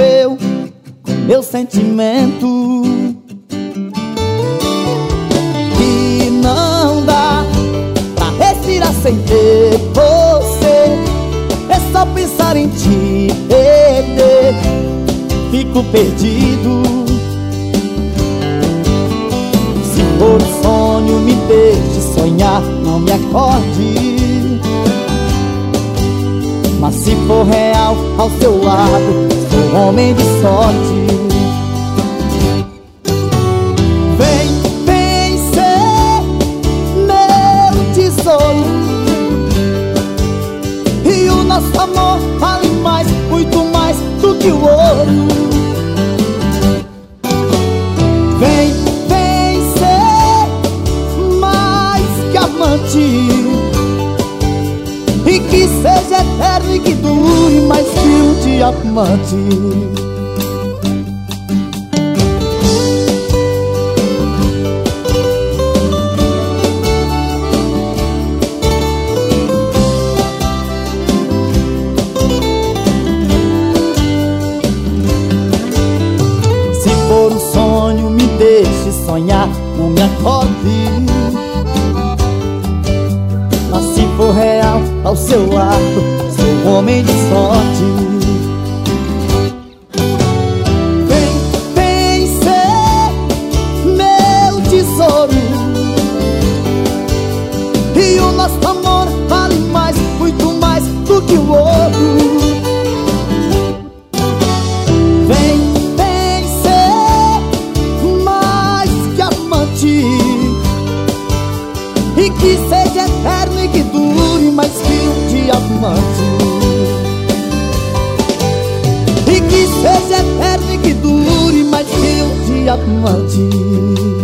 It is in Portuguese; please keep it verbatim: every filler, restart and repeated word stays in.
mexeu com meu sentimento, que não dá pra respirar sem ter você. É só pensar em te perder, fico perdido. Se for um sonho, me deixe sonhar, não me acorde. Mas se for real, ao seu lado, sou homem de sorte. Vem, vem ser meu tesouro, e o nosso amor vale mais, muito mais do que o ouro. Vem, vem ser mais que amante, e que seja eterno e que dure mais que um diamante. Se for um sonho, me deixe sonhar, não me acorde. Mas se for real, ao seu lado, sou homem de sorte. Vem, vem ser meu tesouro, e o nosso amor vale mais, muito mais do que o ouro. Vem, vem ser mais que amante, e que seja eterno e que dure mais que um diamante. E que seja eterno e que dure mais que um diamante.